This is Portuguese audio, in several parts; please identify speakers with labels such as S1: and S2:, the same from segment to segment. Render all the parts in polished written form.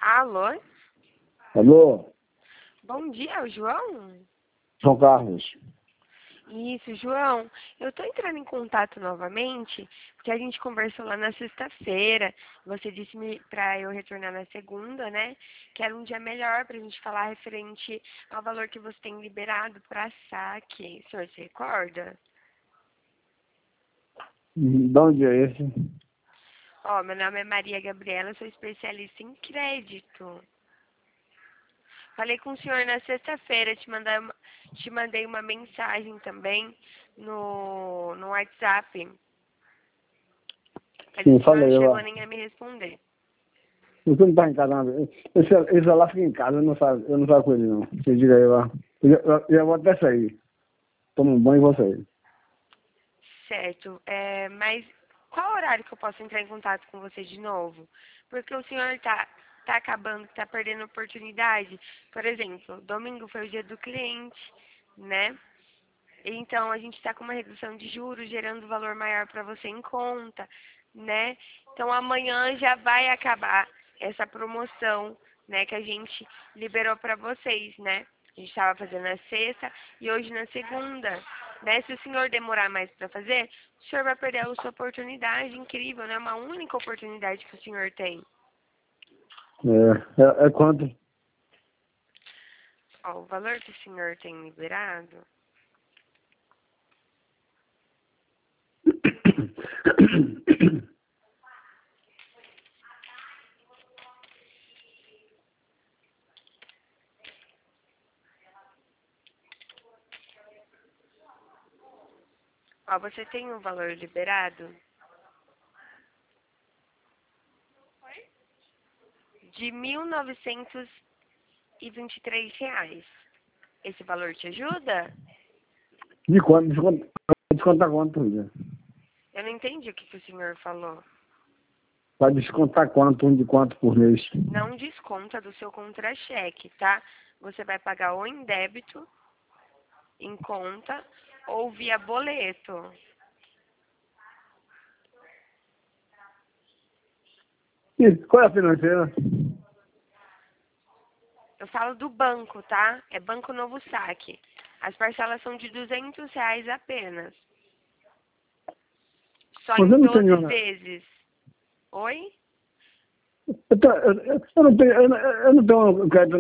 S1: Alô?
S2: Alô?
S1: Bom dia, é o João?
S2: São Carlos.
S1: Isso, João. Eu tô entrando em contato novamente, porque a gente conversou lá na sexta-feira. Você disse pra eu retornar na segunda, né? Que era um dia melhor pra gente falar referente ao valor que você tem liberado para saque. O senhor se recorda?
S2: De onde é esse?
S1: Ó, meu nome é Maria Gabriela, sou especialista em crédito. Falei com o senhor na sexta-feira, te mandei uma mensagem também no WhatsApp. Mas
S2: Sim,
S1: o senhor não
S2: falei
S1: chegou
S2: lá.
S1: nem a me responder.
S2: Você não tá em casa, não. Esse lá fica em casa, eu não saio com ele, não. Você diga aí lá. Eu vou até sair. Tomo um banho e vou sair.
S1: Certo. Mas qual horário que eu posso entrar em contato com você de novo? Porque o senhor tá acabando, tá perdendo oportunidade. Por exemplo, domingo foi o dia do cliente, né? Então, a gente está com uma redução de juros, gerando valor maior para você em conta, né? Então, amanhã já vai acabar essa promoção, né, que a gente liberou para vocês, né? A gente estava fazendo na sexta e hoje na segunda, né? Se o senhor demorar mais para fazer, o senhor vai perder a sua oportunidade incrível, né? Uma única oportunidade que o senhor tem.
S2: É quanto?
S1: Ó, o valor que o senhor tem liberado. Ó, você tem um valor liberado de R$ 1.923. Esse valor te ajuda?
S2: De quanto? Descontar quanto, filha?
S1: Eu não entendi o que o senhor falou.
S2: Vai descontar quanto? De quanto por mês?
S1: Não desconta do seu contra-cheque, tá? Você vai pagar ou em débito, em conta, ou via boleto.
S2: E qual é a financeira?
S1: Eu falo do banco, tá? É Banco Novo Saque. As parcelas são de R$ 200 apenas. Só
S2: Você
S1: em
S2: não tem
S1: 12
S2: nenhuma...
S1: vezes. Oi?
S2: Eu não tenho crédito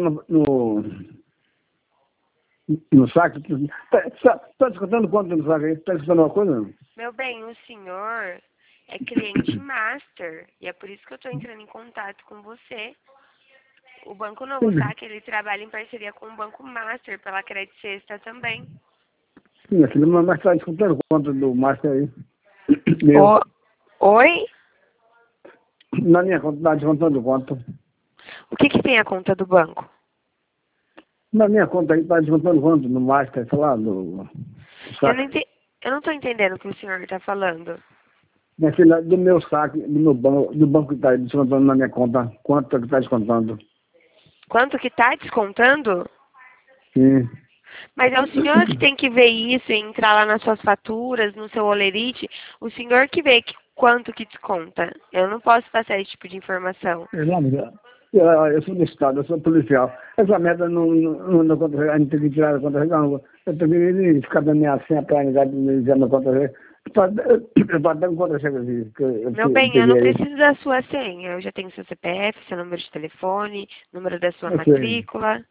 S2: no saque. Tá descontando quanto no saque aí? Tá descontando uma coisa, não?
S1: Meu bem, o senhor é cliente master e é por isso que eu estou entrando em contato com você. O Banco Novo
S2: Sim,
S1: Saque, ele trabalha em parceria com o Banco Master pela Credit Sexta também.
S2: minha filha, mas tá descontando quanto do Master aí? Meu.
S1: Oi?
S2: Na minha conta, tá descontando quanto?
S1: O que tem a conta do banco?
S2: Na minha conta aí, tá descontando quanto no Master, sei lá, do
S1: Eu não,
S2: saque.
S1: ente... eu não estou entendendo o que o senhor está falando.
S2: Minha filha, do meu saque, do banco que tá aí descontando na minha conta, quanto é que tá descontando?
S1: Quanto que está descontando?
S2: Sim.
S1: Mas é o senhor que tem que ver isso e entrar lá nas suas faturas, no seu Olerite. O senhor que vê quanto que desconta. Eu não posso passar esse tipo de informação.
S2: Eu sou do Estado, eu sou policial. Essa merda não contra a gente tem que tirar da conta não. Eu tenho que ficar dando minha senha pra unidade de dizer na conta eu tô dando contra-cheque aqui.
S1: Meu
S2: Eu
S1: bem, eu não
S2: peguei aí.
S1: preciso da sua senha. Eu já tenho seu CPF, seu número de telefone, número da sua
S2: Eu sei.
S1: matrícula.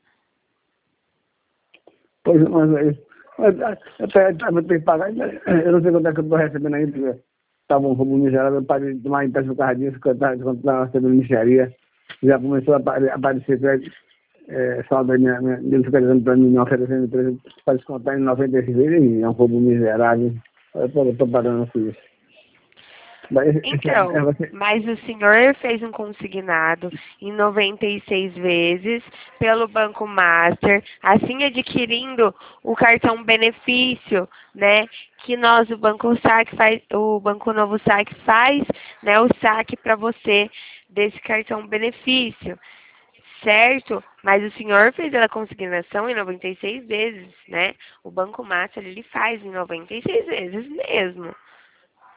S2: Pois, mas aí. Eu tenho que pagar, eu não sei quanto é que eu tô recebendo ainda, porque tava um roubo miserável, eu parei de tomar empréstimo por causa disso, que eu tava recebendo micharia. Já começou a aparecer saldo aí, ele fica dizendo pra mim, me oferecendo empresa para descontar em 96 vezes, é um roubo miserável. Eu tô parando com isso.
S1: Então, mas o senhor fez um consignado em 96 vezes pelo Banco Master, assim adquirindo o cartão benefício, né? Que nós, o Banco Saque faz, o Banco Novo Saque faz, né? O saque para você desse cartão benefício, certo? Mas o senhor fez a consignação em 96 vezes, né? O Banco Master ele faz em 96 vezes mesmo.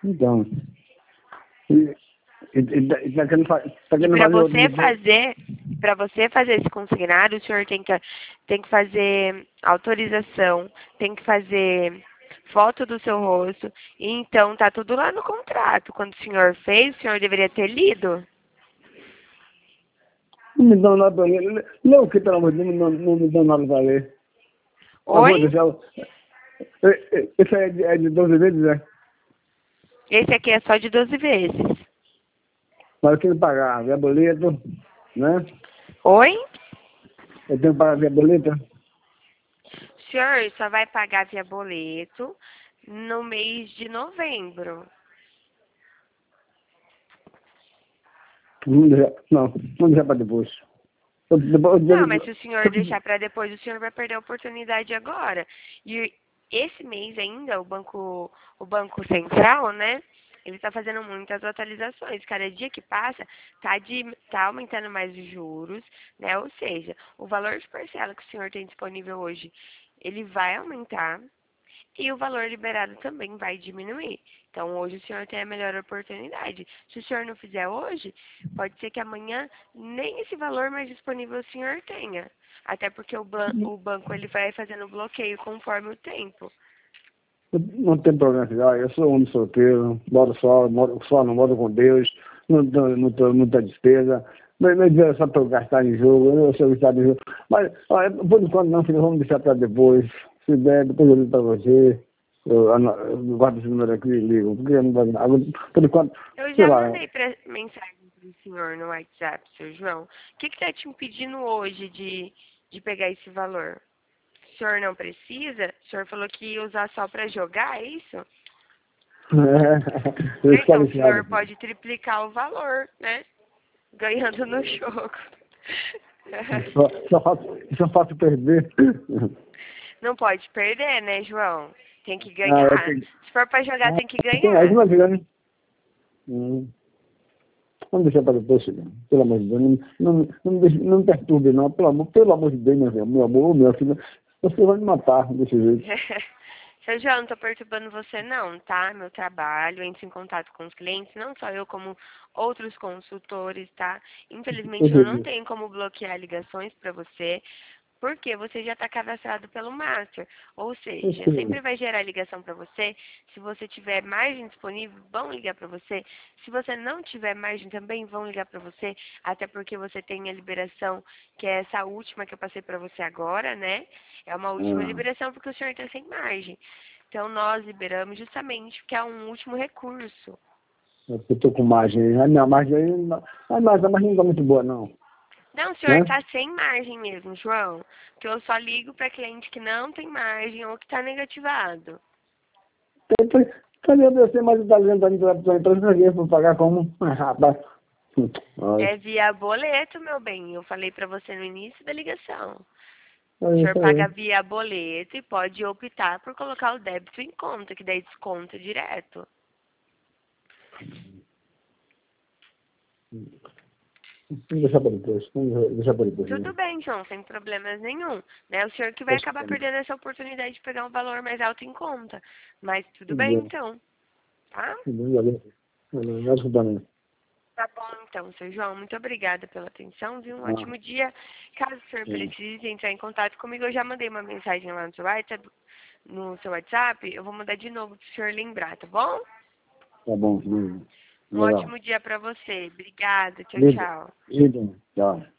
S2: Então, e tá querendo
S1: E
S2: fazer
S1: para
S2: outro
S1: você
S2: depois.
S1: fazer, para você fazer esse consignado, o senhor tem que fazer autorização, tem que fazer foto do seu rosto. E então tá tudo lá no contrato. Quando o senhor fez, o senhor deveria ter lido.
S2: Não me dão nada para ler. Lê o que, pelo amor de Deus, não me dão nada para ler.
S1: Oi?
S2: Esse é de 12 vezes, né?
S1: Esse aqui é só de 12 vezes.
S2: Mas eu tenho que pagar via boleto, né?
S1: Oi?
S2: Eu tenho que pagar via boleto.
S1: O senhor só vai pagar via boleto no mês de novembro.
S2: Não deixar para depois.
S1: Não, mas se o senhor deixar para depois, o senhor vai perder a oportunidade agora. E esse mês ainda, o Banco Central, né? Ele está fazendo muitas atualizações. Cada dia que passa, tá aumentando mais os juros, né? Ou seja, o valor de parcela que o senhor tem disponível hoje, ele vai aumentar e o valor liberado também vai diminuir. Então, hoje o senhor tem a melhor oportunidade. Se o senhor não fizer hoje, pode ser que amanhã nem esse valor mais disponível o senhor tenha. Até porque o banco ele vai fazendo bloqueio conforme o tempo.
S2: Não tem problema, filho. Eu sou homem solteiro, não moro com Deus, não tenho muita despesa. Mas é só para eu gastar em jogo, eu sou viciado em jogo. Mas, olha, por enquanto não, filho, vamos deixar para depois. Se der, depois eu ligo para você. Eu guardo esse número aqui e ligo. Porque eu não vai nada. Por enquanto,
S1: Eu
S2: sei
S1: já
S2: lá.
S1: mandei mensagem para o senhor no WhatsApp, seu João. O que está te impedindo hoje de pegar esse valor? O senhor não precisa? O senhor falou que ia usar só para jogar, é isso?
S2: Eu
S1: Então,
S2: estou
S1: o senhor
S2: viciado.
S1: pode triplicar o valor, né? Ganhando no jogo.
S2: Só faço perder.
S1: Não pode perder, né, João? Tem que
S2: Ah,
S1: ganhar. Se for para jogar, tem que
S2: tem aí
S1: ganhar.
S2: uma grana. Vamos deixar para depois, filho. Pelo amor de Deus. Não me perturbe, não. Pelo amor de Deus, meu amor, meu filho. Você vai me matar desse jeito.
S1: Seu João, não tô perturbando você não, tá? Meu trabalho, entro em contato com os clientes, não só eu, como outros consultores, tá? Infelizmente eu não
S2: Entendi.
S1: tenho como bloquear ligações para você, porque você já está cadastrado pelo Master. Ou seja, sempre
S2: Entendi.
S1: vai gerar ligação para você. Se você tiver margem disponível, vão ligar para você. Se você não tiver margem também, vão ligar para você. Até porque você tem a liberação, que é essa última que eu passei para você agora, né? É uma última
S2: Ah,
S1: liberação porque o senhor está sem margem. Então nós liberamos justamente porque é um último recurso.
S2: eu tô com margem. A minha margem aí. A margem não está muito boa, não.
S1: Não, o senhor
S2: Né?
S1: está sem margem mesmo, João. Que eu só ligo para cliente que não tem margem ou que está negativado.
S2: Cadê você mais italiano da minha empresa? Eu vou pagar como? Ah, rapaz. Olha.
S1: É via boleto, meu bem. Eu falei para você no início da ligação. O
S2: É
S1: senhor
S2: isso
S1: paga
S2: aí.
S1: via boleto e pode optar por colocar o débito em conta, que daí desconta direto.
S2: Vamos deixar para depois. Vamos deixar para depois
S1: Tudo
S2: mesmo.
S1: bem, João, sem problemas nenhum. Né? O senhor que vai acabar perdendo essa oportunidade de pegar um valor mais alto em conta. Mas tudo bem, então. Tá?
S2: Não é desculpa, não.
S1: Tá bom, então, seu João. Muito obrigada pela atenção, viu? Um
S2: Ah,
S1: ótimo dia. Caso o senhor
S2: sim.
S1: precise entrar em contato comigo, eu já mandei uma mensagem lá no seu WhatsApp. Eu vou mandar de novo para o senhor lembrar, tá bom?
S2: Tá bom, filho.
S1: Um
S2: Legal.
S1: ótimo dia para você. Obrigada. Tchau,
S2: Lindo.
S1: tchau.
S2: Lindo. Tchau.